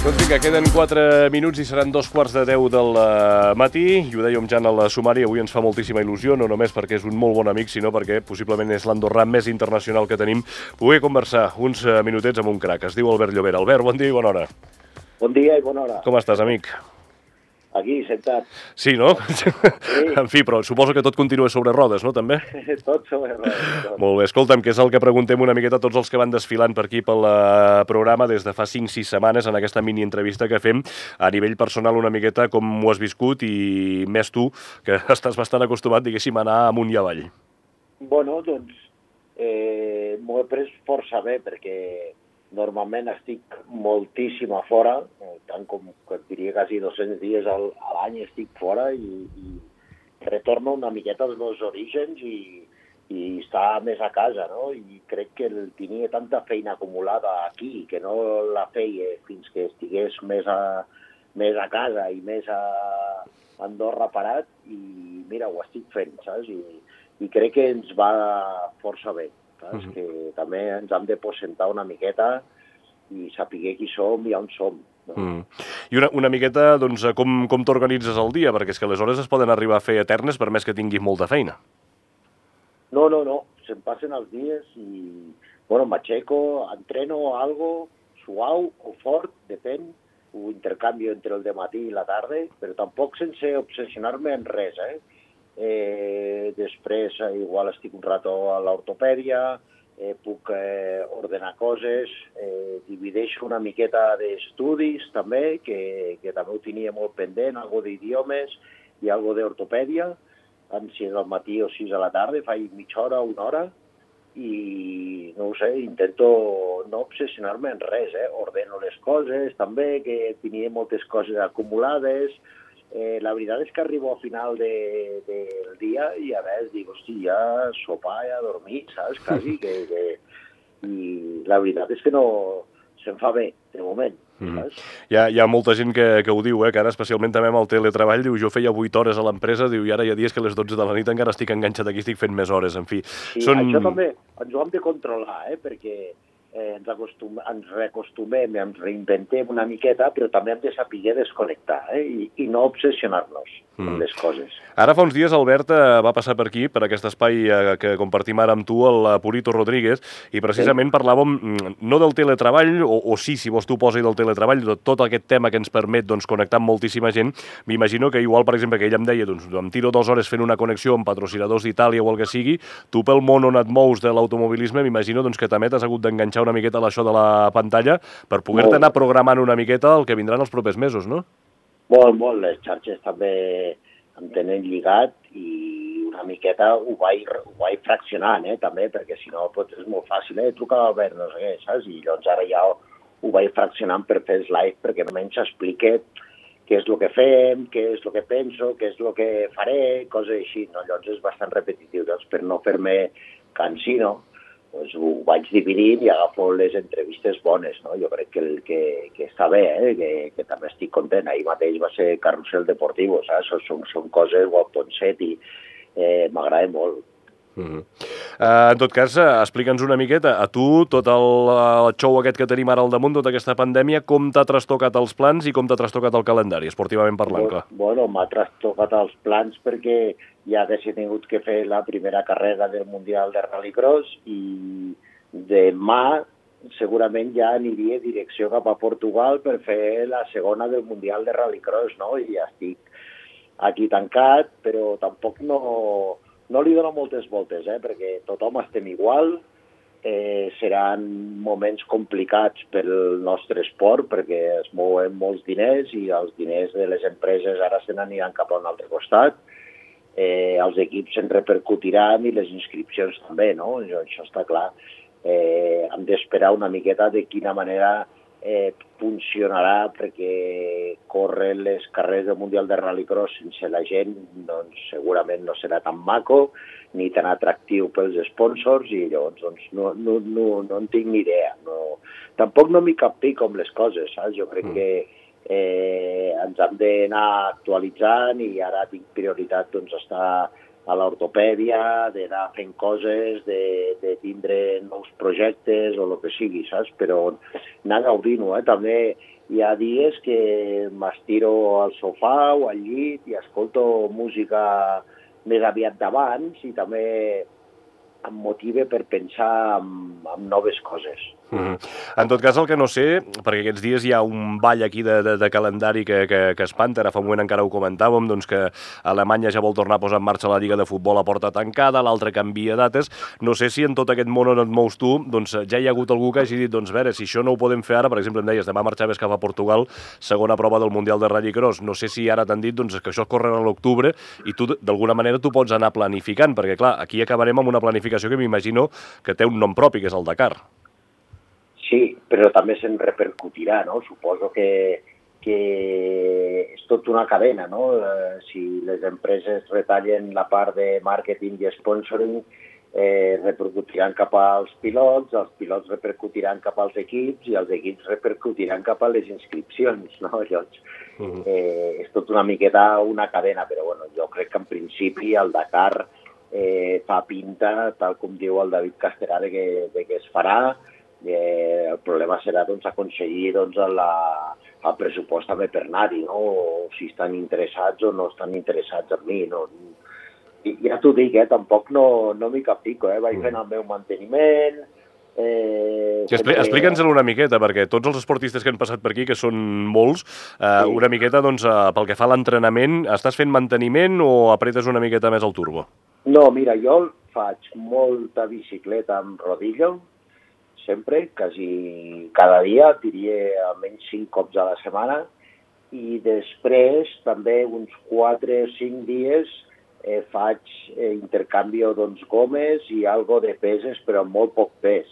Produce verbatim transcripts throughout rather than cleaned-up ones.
Doncs vinga, queden quatre minuts i seran dos quarts de deu del matí, i ho dèiem ja en el sumari, avui ens fa moltíssima il·lusió, no només perquè és un molt bon amic, sinó perquè possiblement és l'andorrà més internacional que tenim, poder conversar uns minutets amb un crac. Es diu Albert Llobera. Albert, bon dia i bona hora. Bon dia i bona hora. Com estàs, amic? Aquí, sentat. Sí, no? Sí. En fi, però suposo que tot continua sobre rodes, no, també? Tot sobre rodes. Tot. Molt bé, escolta'm, que és el que preguntem una miqueta a tots els que van desfilant per aquí pel programa des de fa cinc sis setmanes en aquesta mini-entrevista que fem a nivell personal una miqueta com ho has viscut i més tu, que estàs bastant acostumat, diguéssim, a anar amunt i avall. Bueno, doncs, eh, m'ho he pres força bé perquè normalment estic moltíssim a fora, tant com que et diria quasi dos-cents dies a l'any estic fora i, i retorno una miqueta als meus orígens i, i estar més a casa, no? I crec que el tenia tanta feina acumulada aquí que no la feia fins que estigués més a, més a casa i més a Andorra parat i mira, ho estic fent, saps? I, i crec que ens va força bé. Saps? Uh-huh. Que també ens hem de posentar una miqueta i saber qui som i on som. No? Mm. I una, una miqueta, doncs, com, com t'organitzes el dia? Perquè és que les hores es poden arribar a fer eternes per més que tinguis molta feina. No, no, no. Se'm passen els dies i, bueno, m'aixeco, entreno algo suau o fort, depèn, ho intercanvio entre el dematí i la tarda, però tampoc sense obsessionar-me en res, eh? Eh, després eh, igual estic un rato a l'ortopèdia, eh, puc eh, ordenar coses, eh, divideixo una miqueta d'estudis també, que, que també ho tenia molt pendent, algo d'idiomes i algo d'ortopèdia, si és al matí o si és a la tarda, faig mitja hora, una hora, i no ho sé, intento no obsessionar-me en res, eh? Ordeno les coses també, que tenia moltes coses acumulades. Eh, la veritat és que arribo al final de, del dia i a veure, dic, hosti, ja sopar, ja dormir, saps, quasi, que, que... I la veritat és que no se'm fa bé, de moment, saps? Mm. Hi ha, hi ha molta gent que, que ho diu, eh, que ara especialment també amb el teletreball, diu, jo feia vuit hores a l'empresa, diu, i ara hi ha dies que a les dotze de la nit encara estic enganxat aquí, estic fent més hores, en fi. Sí, Són... això també ens ho hem de controlar, eh, perquè eh, ens, acostum, ens reacostumem, ens reinventem una miqueta, però també hem de saber desconnectar, eh, i, i no obsessionar-nos mm. amb les coses. Ara fa uns dies, Albert, va passar per aquí, per aquest espai que compartim ara amb tu, el Purito Rodríguez, i precisament sí. parlàvem no del teletreball, o, o sí, si vols tu posa-hi del teletreball, de tot aquest tema que ens permet doncs, connectar amb moltíssima gent. M'imagino que igual, per exemple, que ell em deia, doncs, em tiro dues hores fent una connexió amb patrocinadors d'Itàlia o el que sigui, tu pel món on et mous de l'automobilisme, m'imagino doncs, que també t'has hagut d'enganxar una miqueta a això de la pantalla per poder-te anar programant una miqueta el que vindran els propers mesos, no? Molt, molt. Les xarxes també em tenen lligat i una miqueta ho vaig, ho vaig fraccionant, eh, també, perquè si no pot, és molt fàcil, eh, trucar a Albert, no sé què, saps? I llavors ara ja ho, ho vaig fraccionant per fer els live, perquè almenys explique què és el que fem, què és el que penso, què és el que faré, coses així, no? Llavors és bastant repetitiu, doncs, per no fer-me cansino, doncs ho vaig dividint i agafo les entrevistes bones, no? Jo crec que, el, que, que està bé, eh? que, que també estic content. Ahir mateix va ser Carrusel Deportivo, saps? Són, són coses, o el Ponset, i eh, m'agrada molt. Mm-hmm. Uh, en tot cas, uh, explica'ns una miqueta, a tu, tot el, el show aquest que tenim ara al damunt, tota aquesta pandèmia, com t'ha trastocat els plans i com t'ha trastocat el calendari, esportivament parlant, clar? Bueno, m'ha trastocat els plans perquè ja hagués tingut que fer la primera carrera del Mundial de Rallycross i demà segurament ja aniria direcció cap a Portugal per fer la segona del Mundial de Rallycross, no? I ja estic aquí tancat, però tampoc no... No li dono moltes voltes, eh, perquè tothom estem igual, eh, seran moments complicats pel nostre esport perquè es mouen molts diners i els diners de les empreses ara se n'aniran cap a un altre costat, eh, els equips se'n repercutiran i les inscripcions també, no? Això està clar. Eh, hem d'esperar una miqueta de quina manera eh, funcionarà perquè córrer les carreres del Mundial de Rallycross sense la gent doncs, segurament no serà tan maco ni tan atractiu pels sponsors i llavors doncs, no, no, no, no en tinc ni idea. No, tampoc no m'hi capfico amb les coses, saps? Jo crec que eh, ens hem d'anar actualitzant i ara tinc prioritat doncs, estar a l'ortopèdia, d'anar fent coses, de, de tindre nous projectes o el que sigui, saps? Però anar gaudint-ho, eh? També hi ha dies que m'estiro al sofà o al llit i escolto música més aviat d'abans i també em motiva per pensar en, en noves coses. Mm-hmm. En tot cas, el que no sé, perquè aquests dies hi ha un ball aquí de, de, de calendari que, que, que espanta, ara fa un moment encara ho comentàvem, doncs que Alemanya ja vol tornar a posar en marxa la Lliga de Futbol a porta tancada, l'altre canvia dates. No sé si en tot aquest món on et mous tu, doncs ja hi ha hagut algú que hagi dit, doncs a veure, si això no ho podem fer ara, per exemple, em deies, demà marxaves cap a Portugal, segona prova del Mundial de Rallycross. No sé si ara t'han dit doncs, que això es correrà a l'octubre i tu, d'alguna manera, tu pots anar planificant, perquè, clar, aquí acabarem amb una planificació que m'imagino que té un nom propi, que és el Dakar. Sí, però també se'n repercutirà, no? Suposo que, que és tot una cadena, no? Eh, si les empreses retallen la part de màrqueting i sponsoring, eh, repercutiran cap als pilots, els pilots repercutiran cap als equips i els equips repercutiran cap a les inscripcions, no? Llavors, eh, és tot una miqueta una cadena, però bueno, jo crec que en principi el Dakar eh, fa pinta, tal com diu el David Casterà, de que, de que es farà. Eh, el problema serà doncs, aconseguir doncs, la, el pressupost també per anar-hi, no? O si estan interessats o no estan interessats en mi. No? I, ja t'ho dic, eh? Tampoc no, no m'hi capfico, eh? Vaig fent el meu manteniment. Eh, Expli sempre... Explica'ns-ho una miqueta, perquè tots els esportistes que han passat per aquí, que són molts, eh, sí. una miqueta doncs, eh, pel que fa a l'entrenament, estàs fent manteniment o apretes una miqueta més el turbo? No, mira, jo faig molta bicicleta amb rodillo, sempre, quasi cada dia, diria almenys cinc cops a la setmana, i després també uns quatre o cinc dies eh, faig eh, intercanvi doncs, gomes i algo de peses, però amb molt poc pes.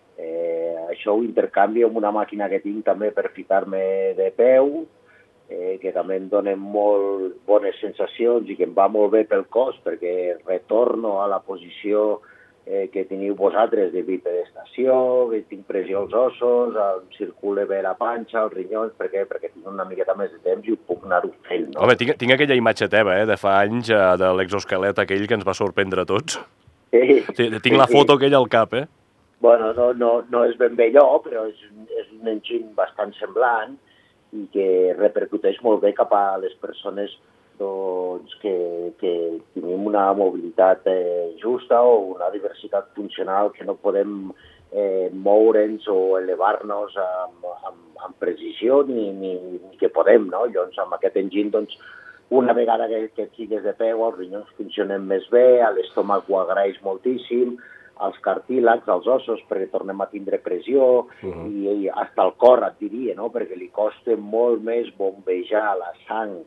Eh, això ho intercanvio amb una màquina que tinc també per ficar-me de peu, eh, que també em dona molt bones sensacions i que em va molt bé pel cos, perquè retorno a la posició Eh, que teniu vosaltres de bipedestació, que tinc pressió als ossos, em circula bé la panxa, els rinyons, perquè perquè tinc una miqueta més de temps i ho puc anar-ho fent. No? Home, tinc, tinc aquella imatge teva, eh, de fa anys, eh, de l'exoesquelet aquell que ens va sorprendre a tots. Sí, sí, tinc sí, la foto sí. aquella al cap, eh? Bueno, no, no, no és ben bé allò, però és, és un enginy bastant semblant i que repercuteix molt bé cap a les persones doncs, que, que tenim una mobilitat eh, justa o una diversitat funcional que no podem eh, moure'ns o elevar-nos amb, amb, amb precisió ni, ni, ni que podem, no? Llavors, amb aquest enginy, doncs, una vegada que, que et fiques de peu, els rinyons funcionen més bé, l'estómac ho agraeix moltíssim, els cartílags, els ossos, perquè tornem a tindre pressió, uh-huh. i, i fins el cor, et diria, no? Perquè li costa molt més bombejar la sang.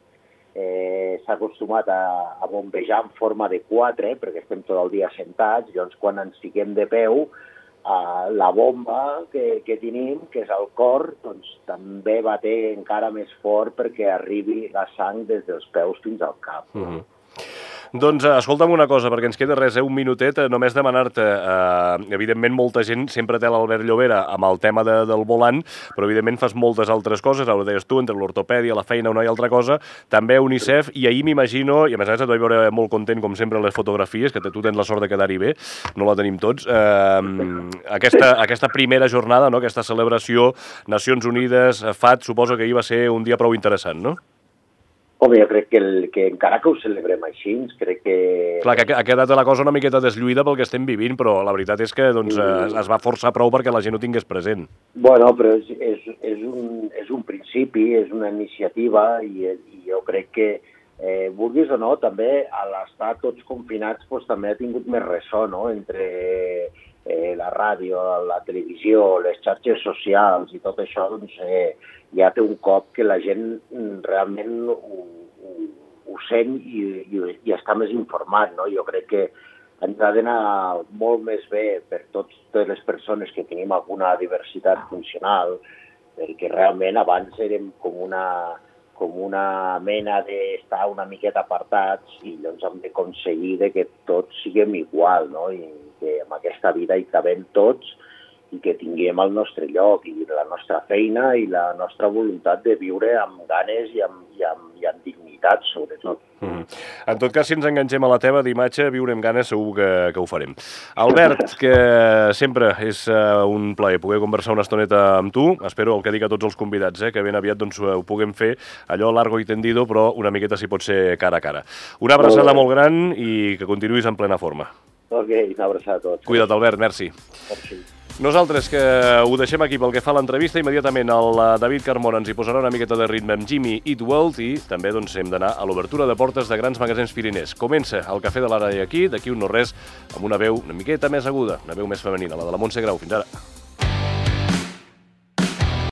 Eh, s'ha acostumat a, a bombejar en forma de quatre, eh, perquè estem tot el dia sentats, llavors quan ens fiquem de peu, eh, la bomba que, que tenim, que és el cor, doncs també baté encara més fort perquè arribi la sang des dels peus fins al cap. Uh-huh. Doncs escolta'm una cosa, perquè ens queda res, eh, un minutet, eh, només demanar-te, eh, evidentment molta gent sempre té l'Albert Llobera amb el tema de, del volant, però evidentment fas moltes altres coses, ara ho deies tu, entre l'ortopèdia, la feina, una i altra cosa, també UNICEF, i ahir m'imagino, i a més a més et vaig veure molt content com sempre en les fotografies, que tu tens la sort de quedar-hi bé, no la tenim tots, eh, aquesta, aquesta primera jornada, no, aquesta celebració, Nacions Unides, F A T, suposo que ahir va ser un dia prou interessant, no? Home, jo crec que, el, que encara que ho celebrem així, crec que... Clar, que ha quedat la cosa una miqueta deslluïda pel que estem vivint, però la veritat és que doncs, es, es va forçar prou perquè la gent ho tingués present. Bueno, però és, és, és, un, és un principi, és una iniciativa, i, i jo crec que, eh, vulguis o no, també a l'estar tots confinats doncs, també ha tingut més ressò, no?, entre eh, la ràdio, la televisió, les xarxes socials i tot això, doncs, eh, ja té un cop que la gent realment ho, ho, ho sent i, i, i està més informat, no? Jo crec que ens ha d'anar molt més bé per tots, totes les persones que tenim alguna diversitat funcional, perquè realment abans érem com una, com una mena d'estar una miqueta apartats i llavors hem d'aconseguir que tots siguem igual, no? I que en aquesta vida hi cabem tots i que tinguem el nostre lloc i la nostra feina i la nostra voluntat de viure amb ganes i amb, i amb, i amb dignitat. qualitat, sobretot. Mm. En tot cas, si ens enganxem a la teva d'imatge, viurem ganes, segur que, que ho farem. Albert, que sempre és uh, un plaer poder conversar una estoneta amb tu. Espero el que dic a tots els convidats, eh, que ben aviat doncs, ho puguem fer allò largo i tendido, però una miqueta si pot ser cara a cara. Una abraçada molt gran i que continuïs en plena forma. Ok, una abraçada a tots. Cuida't, Albert, merci. Merci. Nosaltres, que ho deixem aquí pel que fa a l'entrevista, immediatament el David Carmona ens hi posarà una miqueta de ritme amb Jimmy Eat World i també doncs, hem d'anar a l'obertura de portes de grans magatzems Pirinès. Comença el Cafè de l'Ara aquí, d'aquí un no res, amb una veu una miqueta més aguda, una veu més femenina, la de la Montse Grau. Fins ara.